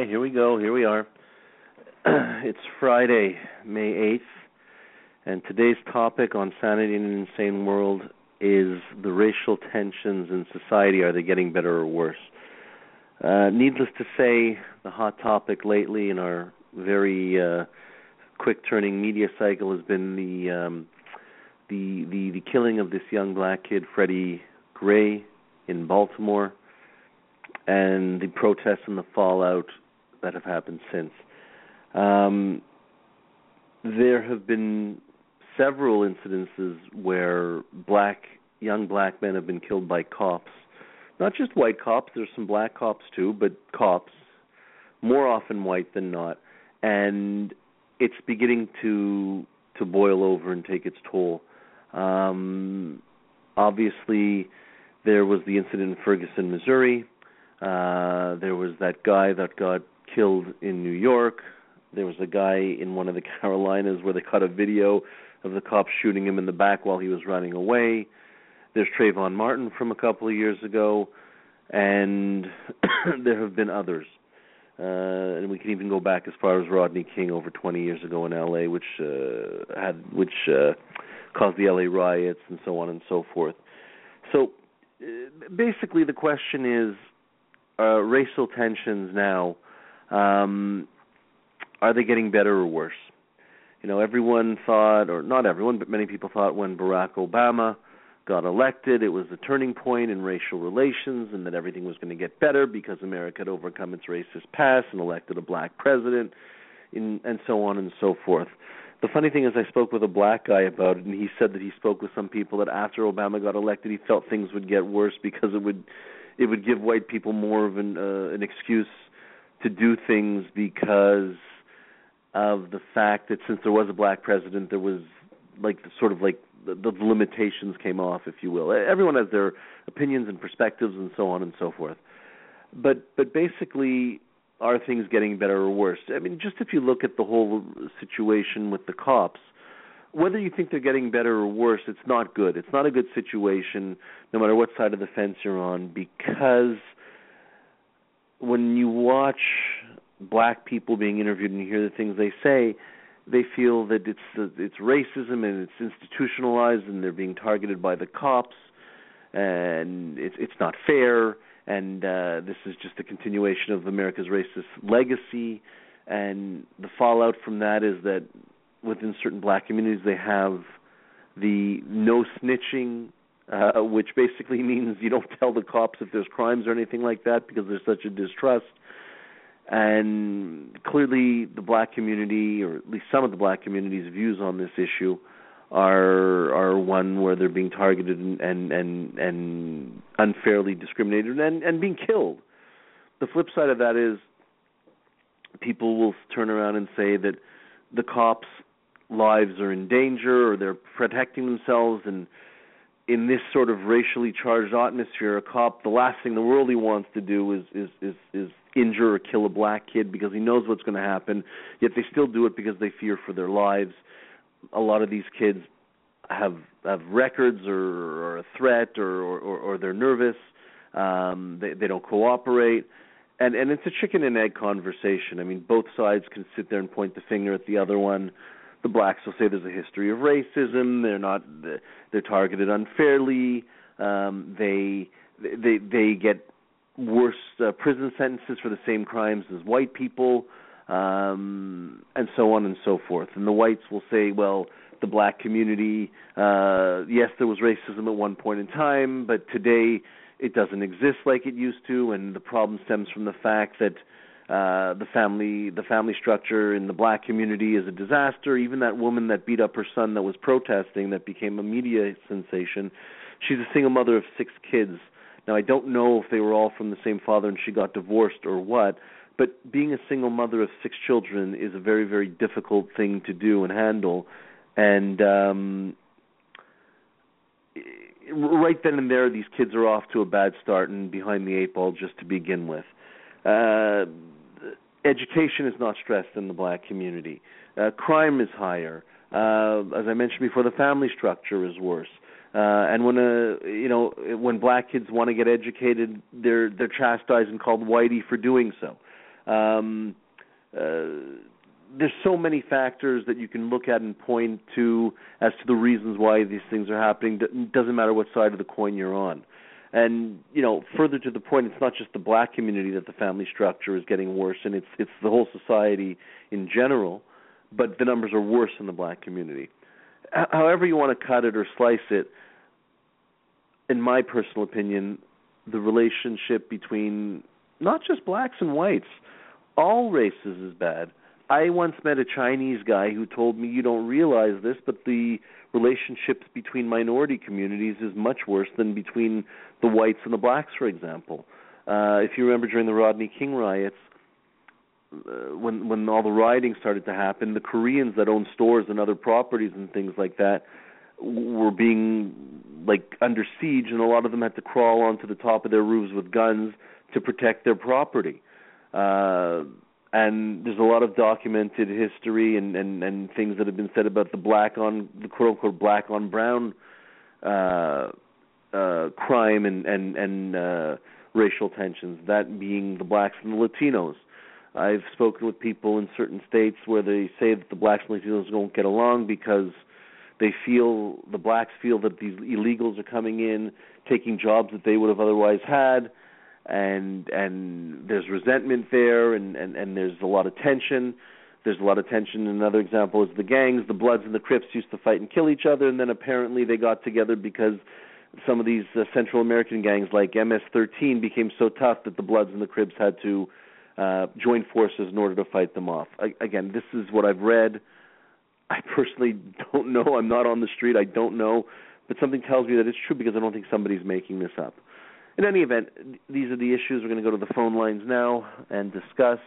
here we go. Here we are. It's Friday, May 8th, and today's topic on Sanity in an Insane World is the racial tensions in society. Are they getting better or worse? Needless to say, the hot topic lately in our very quick-turning media cycle has been the killing of this young black kid, Freddie Gray, in Baltimore, and the protests and the fallout that have happened since. There have been several incidences where young black men have been killed by cops. Not just white cops, there's some black cops too, but cops, more often white than not. And it's beginning to boil over and take its toll. Obviously, there was the incident in Ferguson, Missouri. There was that guy that got killed in New York. There was a guy in one of the Carolinas where they caught a video of the cops shooting him in the back while he was running away. There's Trayvon Martin from a couple of years ago, and there have been others. And we can even go back as far as Rodney King over 20 years ago in L.A., which caused the L.A. riots and so on and so forth. So basically the question is, racial tensions now, are they getting better or worse? You know, everyone thought, or not everyone, but many people thought when Barack Obama got elected, it was a turning point in racial relations and that everything was going to get better because America had overcome its racist past and elected a black president, and so on and so forth. The funny thing is I spoke with a black guy about it, and he said that he spoke with some people that after Obama got elected, he felt things would get worse because it would give white people more of an excuse to do things because of the fact that since there was a black president, there was the limitations came off, if you will. Everyone has their opinions and perspectives and so on and so forth. But basically, are things getting better or worse? I mean, just if you look at the whole situation with the cops, whether you think they're getting better or worse, it's not good. It's not a good situation, no matter what side of the fence you're on, because when you watch black people being interviewed and you hear the things they say, they feel that it's racism and it's institutionalized and they're being targeted by the cops and it's not fair and this is just a continuation of America's racist legacy. And the fallout from that is that within certain black communities they have the no snitching, which basically means you don't tell the cops if there's crimes or anything like that because there's such a distrust. And clearly the black community, or at least some of the black community's views on this issue are one where they're being targeted and unfairly discriminated and being killed. The flip side of that is people will turn around and say that the cops' lives are in danger or they're protecting themselves, and in this sort of racially charged atmosphere, a cop, the last thing in the world he wants to do is injure or kill a black kid because he knows what's going to happen, yet they still do it because they fear for their lives. A lot of these kids have records or a threat or they're nervous. They don't cooperate. And it's a chicken and egg conversation. I mean, both sides can sit there and point the finger at the other one. The blacks will say there's a history of racism. They're targeted unfairly. They get worse prison sentences for the same crimes as white people, and so on and so forth. And the whites will say, well, the black community, yes, there was racism at one point in time, but today it doesn't exist like it used to, and the problem stems from the fact that the family structure in the black community is a disaster. Even that woman that beat up her son that was protesting, that became a media sensation, she's a single mother of 6 kids. Now, I don't know if they were all from the same father and she got divorced or what, but being a single mother of 6 children is a very, very difficult thing to do and handle. And right then and there, these kids are off to a bad start and behind the 8 ball just to begin with. Education is not stressed in the black community. Crime is higher. As I mentioned before, the family structure is worse. And when black kids want to get educated, they're chastised and called whitey for doing so. There's so many factors that you can look at and point to as to the reasons why these things are happening. It doesn't matter what side of the coin you're on. And, further to the point, it's not just the black community that the family structure is getting worse, and it's the whole society in general, but the numbers are worse in the black community. However you want to cut it or slice it, in my personal opinion, the relationship between not just blacks and whites, all races is bad. I once met a Chinese guy who told me, you don't realize this, but the relationships between minority communities is much worse than between the whites and the blacks, for example. If you remember during the Rodney King riots, when all the rioting started to happen, the Koreans that owned stores and other properties and things like that were being under siege, and a lot of them had to crawl onto the top of their roofs with guns to protect their property. And there's a lot of documented history and things that have been said about the quote unquote black on brown crime and racial tensions, that being the blacks and the Latinos. I've spoken with people in certain states where they say that the blacks and Latinos don't get along because the blacks feel that these illegals are coming in, taking jobs that they would have otherwise had, and there's resentment there, and there's a lot of tension. There's a lot of tension. Another example is the gangs. The Bloods and the Crips used to fight and kill each other, and then apparently they got together because some of these Central American gangs like MS-13 became so tough that the Bloods and the Crips had to join forces in order to fight them off. Again, this is what I've read. I personally don't know. I'm not on the street. I don't know. But something tells me that it's true because I don't think somebody's making this up. In any event, these are the issues. We're going to go to the phone lines now and discuss.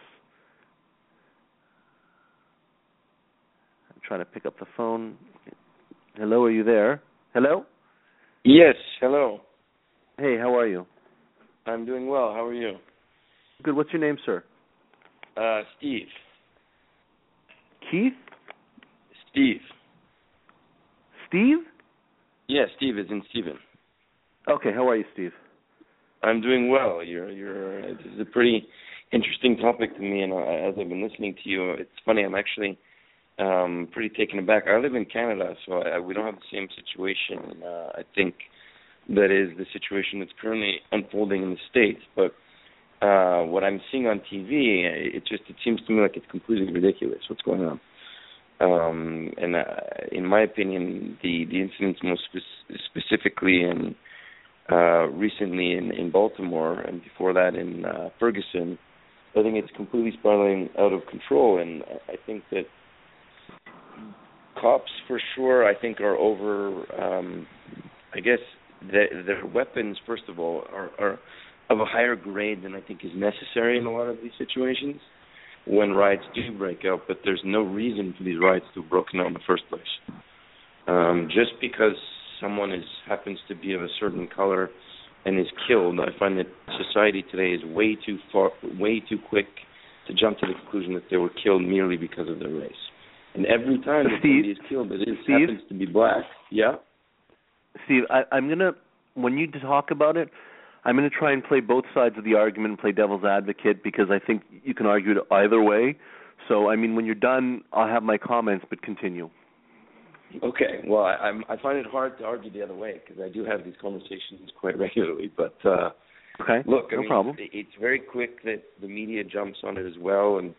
I'm trying to pick up the phone. Hello, are you there? Hello? Yes, hello. Hey, how are you? I'm doing well. How are you? Good. What's your name, sir? Steve. Keith? Steve. Steve? Yeah, Steve is in Steven. Okay, how are you, Steve? I'm doing well. This is a pretty interesting topic to me, and as I've been listening to you, it's funny. I'm actually pretty taken aback. I live in Canada, so we don't have the same situation. I think that is the situation that's currently unfolding in the States. But what I'm seeing on TV, it seems to me like it's completely ridiculous what's going on. And in my opinion, the incidents most specifically in recently in Baltimore, and before that in Ferguson, I think it's completely spiraling out of control. And I think that cops, for sure, I think are over. I guess their weapons, first of all, are of a higher grade than I think is necessary in a lot of these situations when riots do break out. But there's no reason for these riots to have broken out in the first place. Just because someone happens to be of a certain color and is killed, I find that society today is way too quick to jump to the conclusion that they were killed merely because of their race. And every time that somebody is killed, happens to be black. Yeah? Steve, I'm going to, when you talk about it, I'm going to try and play both sides of the argument and play devil's advocate, because I think you can argue it either way. So, I mean, when you're done, I'll have my comments, but continue. Okay. Well, I find it hard to argue the other way, because I do have these conversations quite regularly. But okay, look, no problem. It's very quick that the media jumps on it as well, and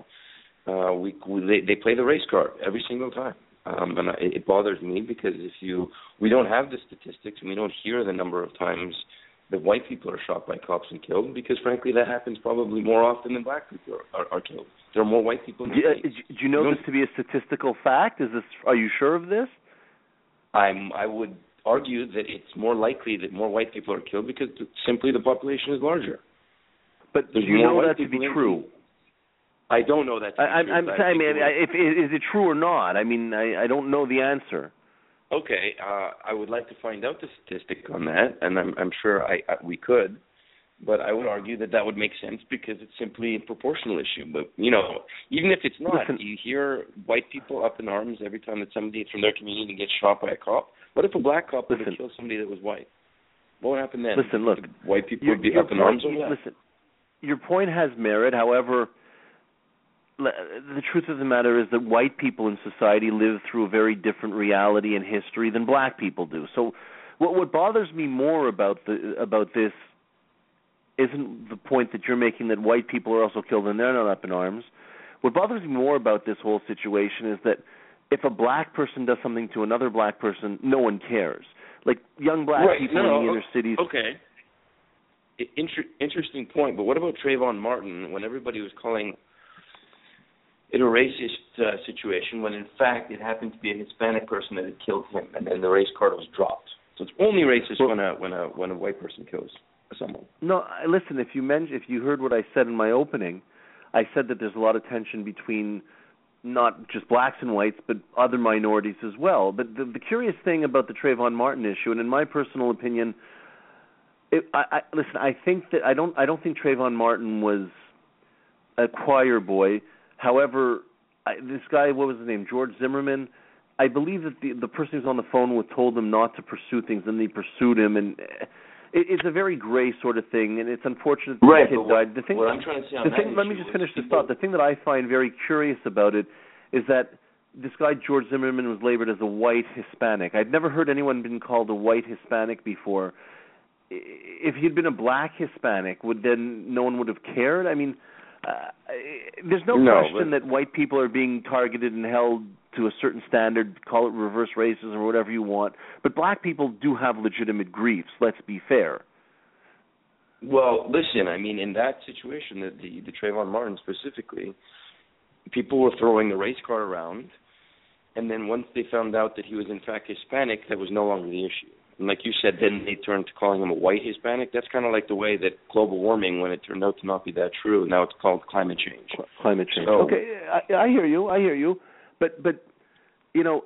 they play the race card every single time. And it bothers me because we don't have the statistics, and we don't hear the number of times that white people are shot by cops and killed, because frankly that happens probably more often than black people are killed. There are more white people in the States. Do you know this to be a statistical fact? Are you sure of this? I would argue that it's more likely that more white people are killed because simply the population is larger. But do you know that to be true? I don't know that to be true. I'm saying, is it true or not? I mean, I don't know the answer. Okay, I would like to find out the statistic on that, and I'm sure we could, but I would argue that would make sense because it's simply a proportional issue. But, even if it's not, you hear white people up in arms every time that somebody from their community gets shot by a cop. What if a black cop would have killed somebody that was white? What would happen then? Listen, look. White people would be up in arms over that? Listen, your point has merit. However, the truth of the matter is that white people in society live through a very different reality and history than black people do. So what bothers me more about this isn't the point that you're making that white people are also killed and they're not up in arms. What bothers me more about this whole situation is that if a black person does something to another black person, no one cares. Like young black people in the inner cities. Okay. Interesting point, but what about Trayvon Martin when everybody was calling it a racist situation when in fact it happened to be a Hispanic person that had killed him and then the race card was dropped? So it's only racist when a white person kills someone. No, listen, if you heard what I said in my opening, I said that there's a lot of tension between not just blacks and whites, but other minorities as well. But the curious thing about the Trayvon Martin issue, and in my personal opinion, I think that I don't think Trayvon Martin was a choir boy. However, this guy, what was his name, George Zimmerman, I believe that the person who's on the phone with told him not to pursue things, and they pursued him, and it's a very gray sort of thing, and it's unfortunate that the kid died. The thing, what I'm trying to say on let me just finish this thought. The thing that I find very curious about it is that this guy, George Zimmerman, was labeled as a white Hispanic. I'd never heard anyone been called a white Hispanic before. If he'd been a black Hispanic, then no one would have cared? I mean, there's no question that white people are being targeted and held to a certain standard, call it reverse racism or whatever you want, but black people do have legitimate griefs, let's be fair. Well, listen, I mean, in that situation, the Trayvon Martin specifically, people were throwing the race card around, and then once they found out that he was in fact Hispanic, that was no longer the issue. And like you said, then they turned to calling him a white Hispanic. That's kind of like the way that global warming, when it turned out to not be that true, now it's called climate change. Climate change. So, okay, I hear you. But you know,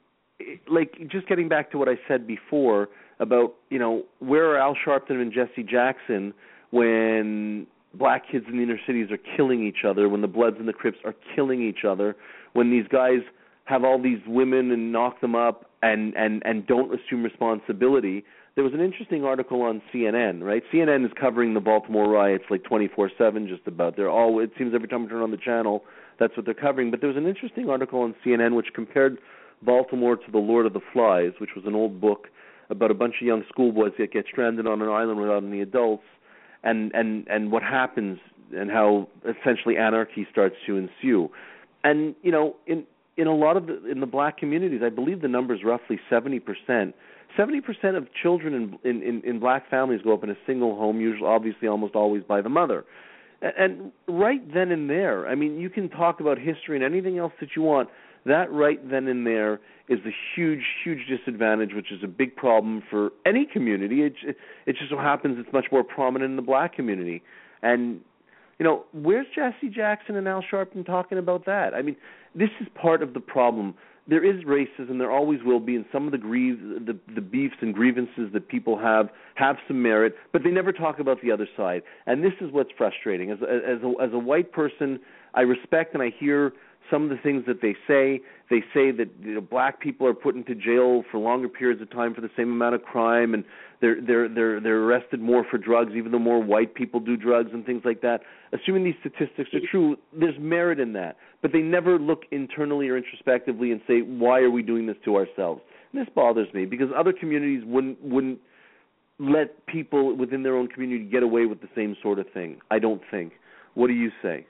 like just getting back to what I said before about, you know, where are Al Sharpton and Jesse Jackson when black kids in the inner cities are killing each other, when the Bloods and the Crips are killing each other, when these guys have all these women and knock them up and don't assume responsibility. There was an interesting article on CNN, right? CNN is covering the Baltimore riots like 24/7 just about. It seems every time I turn on the channel, that's what they're covering. But there was an interesting article on CNN which compared Baltimore to The Lord of the Flies, which was an old book about a bunch of young schoolboys that get stranded on an island without any adults, and what happens and how essentially anarchy starts to ensue. And, you know, in a lot of in the black communities, I believe the number is roughly 70%. 70% of children in black families grow up in a single home, usually, obviously, almost always by the mother. And right then and there, I mean, you can talk about history and anything else that you want. That right then and there is a huge, huge disadvantage, which is a big problem for any community. It just so happens it's much more prominent in the black community. And, you know, where's Jesse Jackson and Al Sharpton talking about that? I mean, this is part of the problem. There is racism, there always will be, and some of the beefs and grievances that people have some merit, but they never talk about the other side. And this is what's frustrating. As a white person, I respect and I hear some of the things that they say. They say that, you know, black people are put into jail for longer periods of time for the same amount of crime, and they're arrested more for drugs, even though more white people do drugs and things like that. Assuming these statistics are true, there's merit in that. But they never look internally or introspectively and say, why are we doing this to ourselves? And this bothers me because other communities wouldn't let people within their own community get away with the same sort of thing, I don't think. What do you say?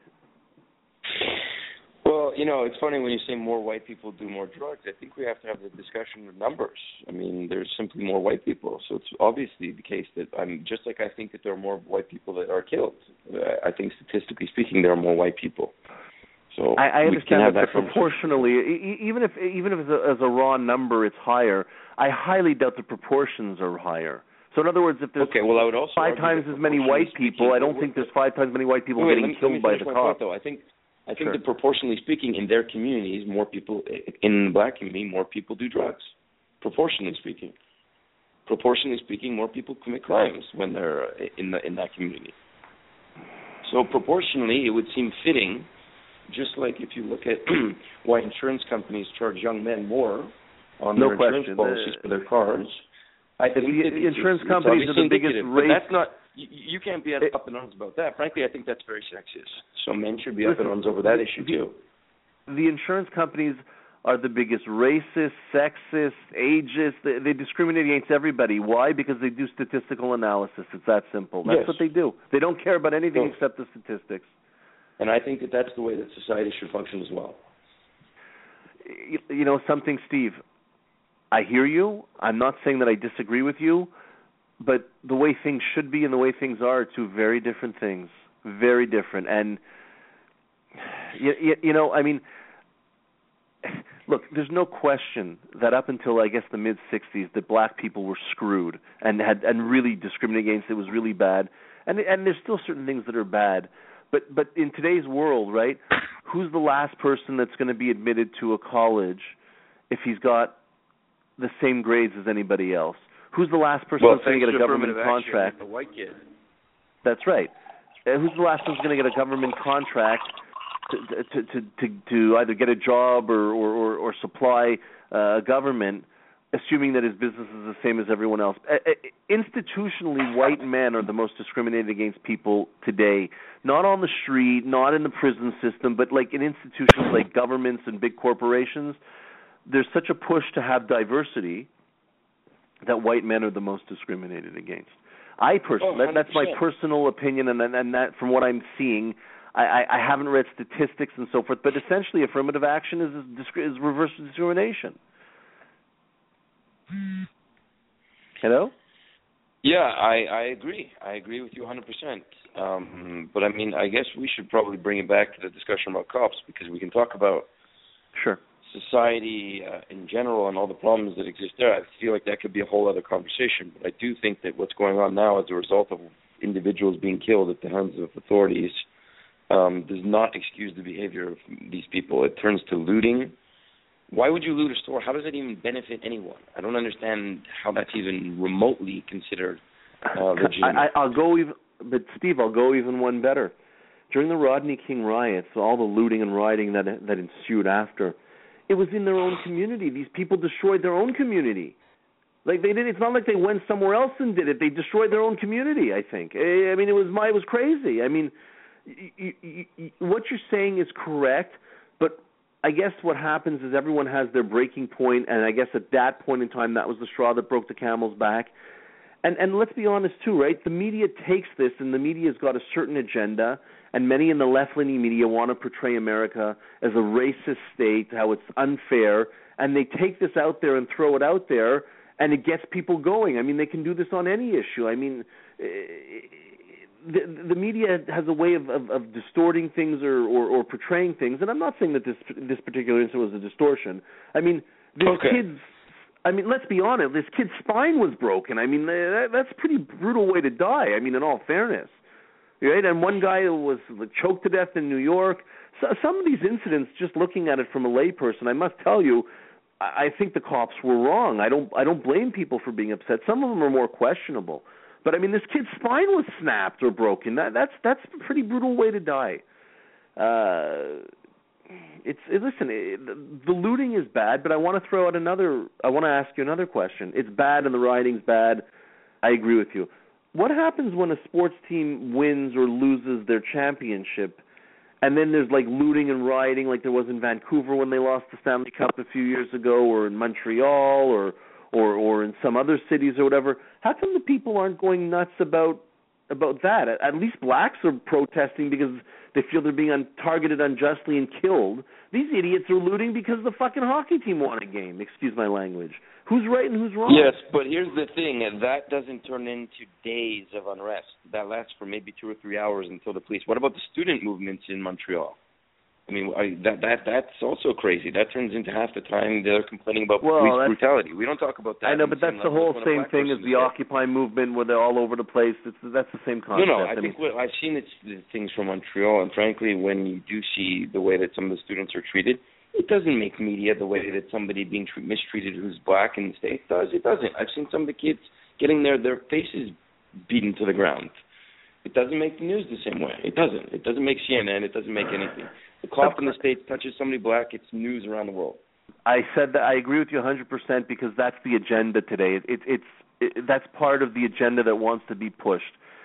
Well, you know, it's funny when you say more white people do more drugs. I think we have to have the discussion of numbers. I mean, there's simply more white people. So it's obviously the case that just like I think that there are more white people that are killed. I think statistically speaking, there are more white people. So I understand that proportionally, even if as a raw number it's higher, I highly doubt the proportions are higher. So in other words, if there's I would also 5 times as many white people, I don't think there's 5 times as many white people getting killed by the cops. I think that proportionally speaking, in their communities, more people, in the black community, more people do drugs. Proportionally speaking, more people commit crimes when they're in that community. So proportionally, it would seem fitting, just like if you look at why insurance companies charge young men more on their insurance policies for their cars. I think the insurance companies are the biggest race. you can't be up in arms about that. Frankly, I think that's very sexist. So men should be up in arms over that issue too. The insurance companies are the biggest racist, sexist, ageist. They discriminate against everybody. Why? Because they do statistical analysis. It's that simple. That's what they do. They don't care about anything except the statistics. And I think that that's the way that society should function as well. You know something, Steve? I hear you. I'm not saying that I disagree with you, but the way things should be and the way things are two very different things. Very different. And, you know, I mean, look, there's no question that up until, I guess, the mid-'60s, that black people were screwed and really discriminated against. It was really bad. And there's still certain things that are bad. But in today's world, right, who's the last person that's going to be admitted to a college if he's got the same grades as anybody else? Who's the last person that's going to get a government contract? The white kid. That's right. Who's the last person going to get a government contract to either get a job or supply a government, assuming that his business is the same as everyone else? Institutionally, white men are the most discriminated against people today. Not on the street, not in the prison system, but like in institutions like governments and big corporations. There's such a push to have diversity that white men are the most discriminated against. I personally, that's my personal opinion, and that from what I'm seeing, I haven't read statistics and so forth, but essentially affirmative action is reverse discrimination. Hello? Yeah, I agree. I agree with you 100%. But I mean, I guess we should probably bring it back to the discussion about cops, because we can talk about society in general and all the problems that exist there. I feel like that could be a whole other conversation. But I do think that what's going on now as a result of individuals being killed at the hands of authorities does not excuse the behavior of these people. It turns to looting. Why would you loot a store? How does it even benefit anyone? I don't understand how that's even remotely considered legitimate. But Steve, I'll go even one better. During the Rodney King riots, all the looting and rioting that ensued after, it was in their own community. These people destroyed their own community. Like they did. It's not like they went somewhere else and did it. They destroyed their own community, I think. I mean, it was crazy. I mean, what you're saying is correct, but I guess what happens is everyone has their breaking point, and I guess at that point in time, that was the straw that broke the camel's back. And let's be honest, too, right? The media takes this, and the media's got a certain agenda, and many in the left-leaning media want to portray America as a racist state, how it's unfair, and they take this out there and throw it out there, and it gets people going. I mean, they can do this on any issue. I mean, the media has a way of distorting things or portraying things, and I'm not saying that this particular incident was a distortion. I mean, let's be honest, this kid's spine was broken. I mean, that's a pretty brutal way to die, I mean, in all fairness. Right? And one guy was choked to death in New York. So some of these incidents, just looking at it from a layperson, I must tell you, I think the cops were wrong. I don't blame people for being upset. Some of them are more questionable. But I mean, this kid's spine was snapped or broken. That's a pretty brutal way to die. The looting is bad, but I want to ask you another question. It's bad and the rioting's bad. I agree with you. What happens when a sports team wins or loses their championship, and then there's like looting and rioting like there was in Vancouver when they lost the Stanley Cup a few years ago, or in Montreal, or in some other cities or whatever? How come the people aren't going nuts about that? At least blacks are protesting because they feel they're being targeted unjustly and killed. These idiots are looting because the fucking hockey team won a game. Excuse my language. Who's right and who's wrong? Yes, but here's the thing, and that doesn't turn into days of unrest. That lasts for maybe 2 or 3 hours until the police. What about the student movements in Montreal? I mean, that's also crazy. That turns into half the time they're complaining about police brutality. We don't talk about that. I know, but that's the whole same thing as the Occupy movement, where they're all over the place. That's the same concept. No, I think I've seen things from Montreal, and frankly, when you do see the way that some of the students are treated, it doesn't make media the way that somebody being mistreated who's black in the States does. It doesn't. I've seen some of the kids getting their faces beaten to the ground. It doesn't make the news the same way. It doesn't. It doesn't make CNN. It doesn't make anything. The cop in the States touches somebody black, it's news around the world. I said that I agree with you 100% because that's the agenda today. That's part of the agenda that wants to be pushed.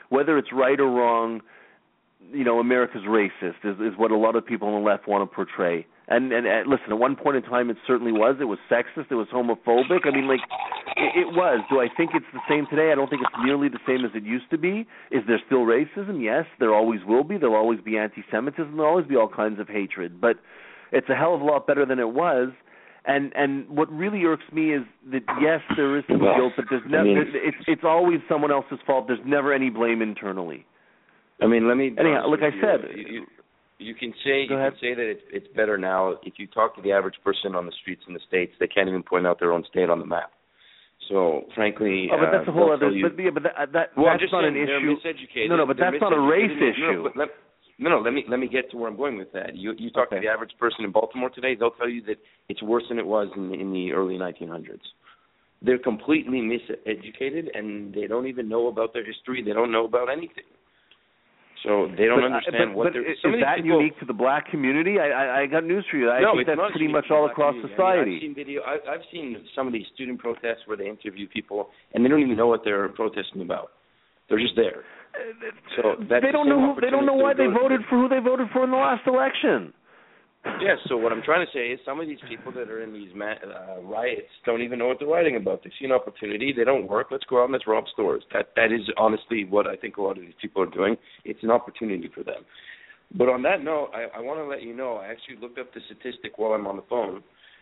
whether it's right or wrong, America's racist is what a lot of people on the left want to portray. And listen, at one point in time, it certainly was. It was sexist. It was homophobic. I mean, it was. Do I think it's the same today? I don't think it's nearly the same as it used to be. Is there still racism? Yes, there always will be. There'll always be anti-Semitism. There'll always be all kinds of hatred. But it's a hell of a lot better than it was. And what really irks me is that, yes, there is some guilt, but there's never. It's always someone else's fault. There's never any blame internally. I mean, let me. Anyhow, like I said. You can say that it's better now. If you talk to the average person on the streets in the States, they can't even point out their own state on the map. So, frankly, but that's a whole other. That's not an issue. Miseducated. No, but that's not a race issue. Let me get to where I'm going with that. You talk to the average person in Baltimore today, they'll tell you that it's worse than it was in the early 1900s. They're completely miseducated, and they don't even know about their history. They don't know about anything. So they don't understand what they're... Is that unique to the black community? I got news for you. I think that's pretty much all across society. I've seen some of these student protests where they interview people, and they don't even know what they're protesting about. They're just there. So they don't know why they voted for who they voted for in the last election. Yes, so what I'm trying to say is some of these people that are in these riots don't even know what they're writing about. They see an opportunity. They don't work. Let's go out and let's rob stores. That is honestly what I think a lot of these people are doing. It's an opportunity for them. But on that note, I want to let you know, I actually looked up the statistic while I'm on the phone.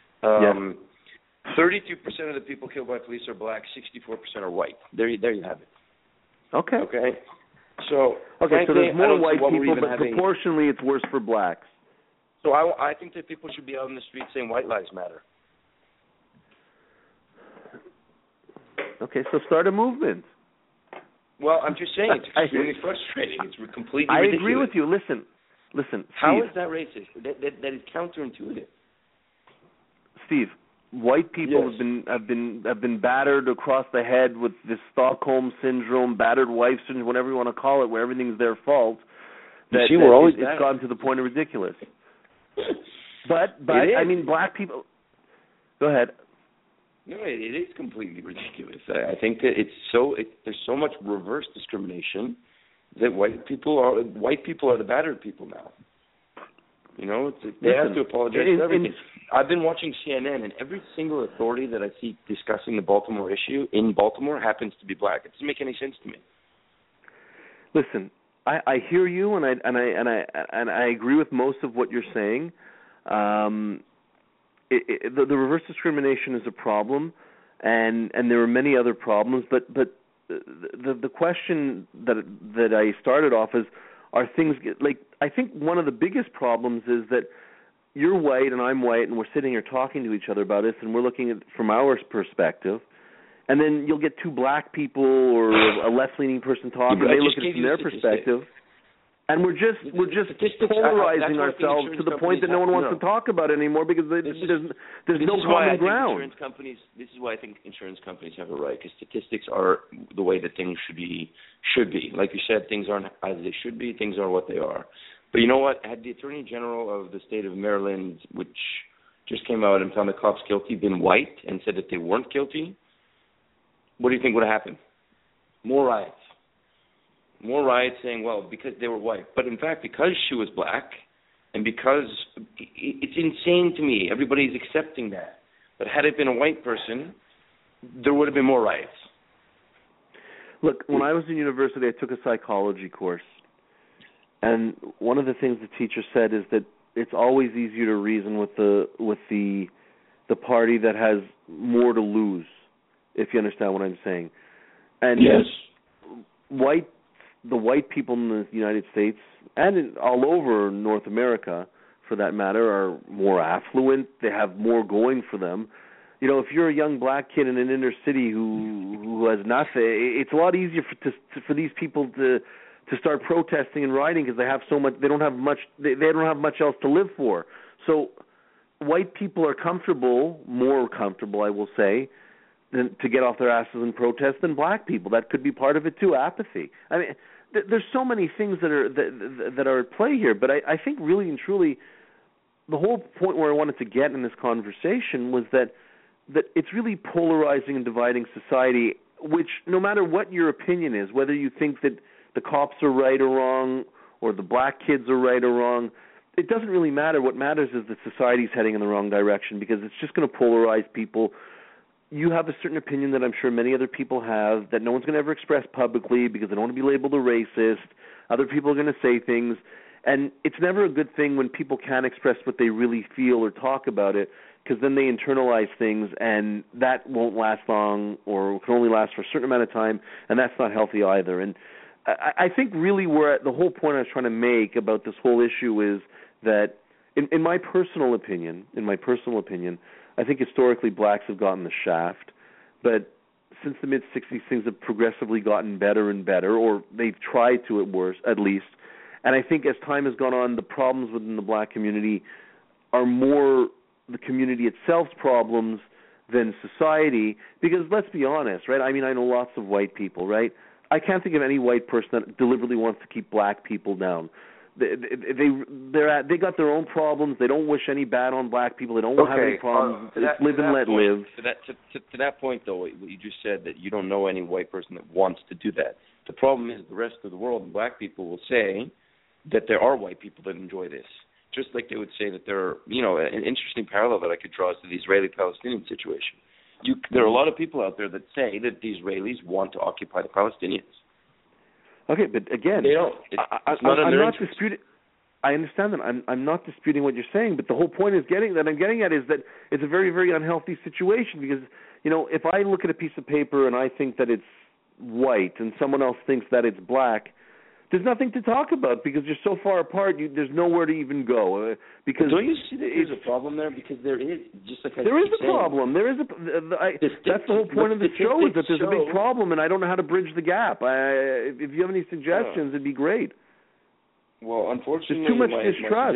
32% of the people killed by police are black, 64% are white. There you have it. Okay. So there's more white people, but proportionally it's worse for blacks. So I think that people should be out in the street saying white lives matter. Okay, so start a movement. Well, I'm just saying, it's extremely frustrating. It's completely ridiculous. I agree with you. Listen, Steve. How is that racist? That is counterintuitive. Steve, white people have been battered across the head with this Stockholm syndrome, battered wife syndrome, whatever you want to call it, where everything's their fault. It's gone to the point of ridiculous. But I mean, black people. Go ahead. No, it is completely ridiculous. I think that there's so much reverse discrimination that white people are the battered people now. They have to apologize for everything. I've been watching CNN, and every single authority that I see discussing the Baltimore issue in Baltimore happens to be black. It doesn't make any sense to me. Listen, I hear you, and I agree with most of what you're saying. The reverse discrimination is a problem, and there are many other problems. But the question that I started off is, are things like, I think one of the biggest problems is that you're white and I'm white, and we're sitting here talking to each other about this, and we're looking at it from our perspective. And then you'll get two black people or a left-leaning person talk, and they look at it from their perspective. And we're just polarizing ourselves to the point that no one wants to talk about it anymore because there's no common ground. This is why I think insurance companies have it right, because statistics are the way that things should be. Like you said, things aren't as they should be. Things are what they are. But you know what? Had the Attorney General of the state of Maryland, which just came out and found the cops guilty, been white and said that they weren't guilty, what do you think would have happened? More riots. More riots saying, well, because they were white. But in fact, because she was black, and because it's insane to me, everybody's accepting that. But had it been a white person, there would have been more riots. Look, when I was in university, I took a psychology course. And one of the things the teacher said is that it's always easier to reason with the party that has more to lose, if you understand what I'm saying. And yes. The white people in the United States and all over North America, for that matter, are more affluent. They have more going for them. If you're a young black kid in an inner city who has nothing, it's a lot easier for these people to start protesting and rioting because they have so much. They don't have much. They don't have much else to live for. So white people are more comfortable, I will say, to get off their asses and protest than black people. That could be part of it too, apathy. I mean, there's so many things that are at play here, but I think really and truly the whole point where I wanted to get in this conversation was that it's really polarizing and dividing society, which no matter what your opinion is, whether you think that the cops are right or wrong, or the black kids are right or wrong. It doesn't really matter. What matters is that society's heading in the wrong direction, because it's just going to polarize people. You have a certain opinion that I'm sure many other people have that no one's going to ever express publicly because they don't want to be labeled a racist. Other people are going to say things. And it's never a good thing when people can't express what they really feel or talk about it, because then they internalize things, and that won't last long, or can only last for a certain amount of time, and that's not healthy either. And I think really the whole point I was trying to make about this whole issue is that, in my personal opinion, I think historically blacks have gotten the shaft, but since the mid-'60s, things have progressively gotten better and better, or they've tried to at least. And I think as time has gone on, the problems within the black community are more the community itself's problems than society, because let's be honest, right? I mean, I know lots of white people, right? I can't think of any white person that deliberately wants to keep black people down. They got their own problems. They don't wish any bad on black people. They don't have any problems. Live and let live. To that point, though, what you just said, that you don't know any white person that wants to do that. The problem is the rest of the world and black people will say that there are white people that enjoy this. Just like they would say that there are, an interesting parallel that I could draw is to the Israeli-Palestinian situation. There are a lot of people out there that say that the Israelis want to occupy the Palestinians. Okay, but again, they don't. I'm not disputing. I understand that. I'm not disputing what you're saying, but the whole point I'm getting at is that it's a very, very unhealthy situation, because if I look at a piece of paper and I think that it's white and someone else thinks that it's black, there's nothing to talk about, because you're so far apart. There's nowhere to even go. Because don't you see that there's a problem there? Because there is, just like there is a problem. There is that's the whole point of the show, is that there's a big problem, and I don't know how to bridge the gap. If you have any suggestions, it'd be great. Well, unfortunately, there's too much distrust.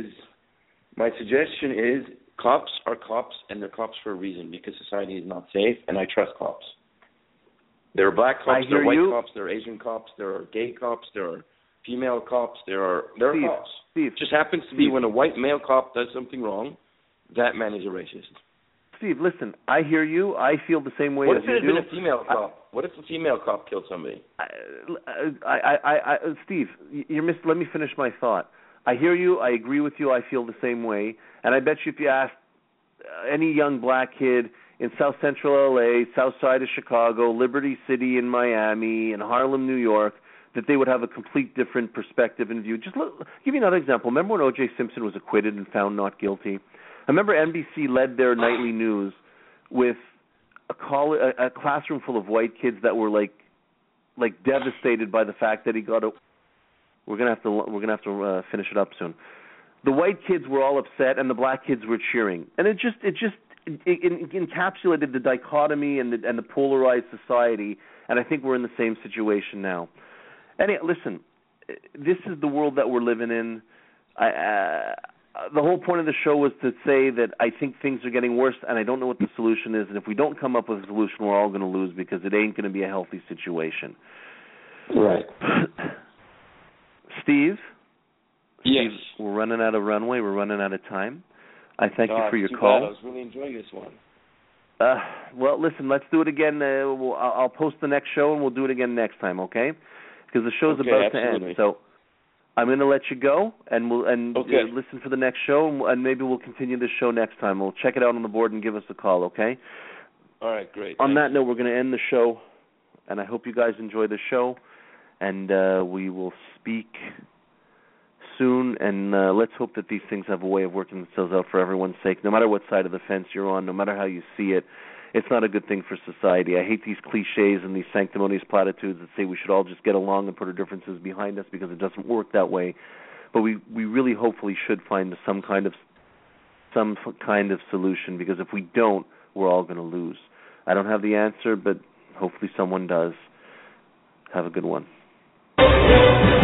My suggestion is cops are cops, and they're cops for a reason, because society is not safe, and I trust cops. There are black cops, there are white cops, there are Asian cops, there are gay cops, there are female cops, there are cops. Steve, it just happens to be when a white male cop does something wrong, that man is a racist. Steve, listen, I hear you. I feel the same way as you do. What if it had been a female cop? What if a female cop killed somebody? Steve, let me finish my thought. I hear you. I agree with you. I feel the same way. And I bet you if you asked any young black kid in South Central LA, South Side of Chicago, Liberty City in Miami, and Harlem, New York, that they would have a complete different perspective and view. Give you another example. Remember when O.J. Simpson was acquitted and found not guilty? I remember NBC led their nightly news with a classroom full of white kids that were like devastated by the fact that he got a. We're gonna have to finish it up soon. The white kids were all upset, and the black kids were cheering, and it encapsulated the dichotomy and the polarized society. And I think we're in the same situation now. Anyway, listen, this is the world that we're living in. The whole point of the show was to say that I think things are getting worse, and I don't know what the solution is. And if we don't come up with a solution, we're all going to lose, because it ain't going to be a healthy situation. Right. Steve? Yes. Steve, we're running out of runway. We're running out of time. I thank you for your too call. Bad. I was really enjoying this one. Well, listen, let's do it again. I'll post the next show, and we'll do it again next time, okay? Because the show's about to end. So I'm going to let you go, and we'll listen for the next show, and maybe we'll continue this show next time. We'll check it out on the board and give us a call, okay? All right, great. On that note, we're going to end the show, and I hope you guys enjoy the show, and we will speak soon, and let's hope that these things have a way of working themselves out for everyone's sake. No matter what side of the fence you're on, no matter how you see it, it's not a good thing for society. I hate these cliches and these sanctimonious platitudes that say we should all just get along and put our differences behind us, because it doesn't work that way. But we really hopefully should find some kind of solution, because if we don't, we're all going to lose. I don't have the answer, but hopefully someone does. Have a good one.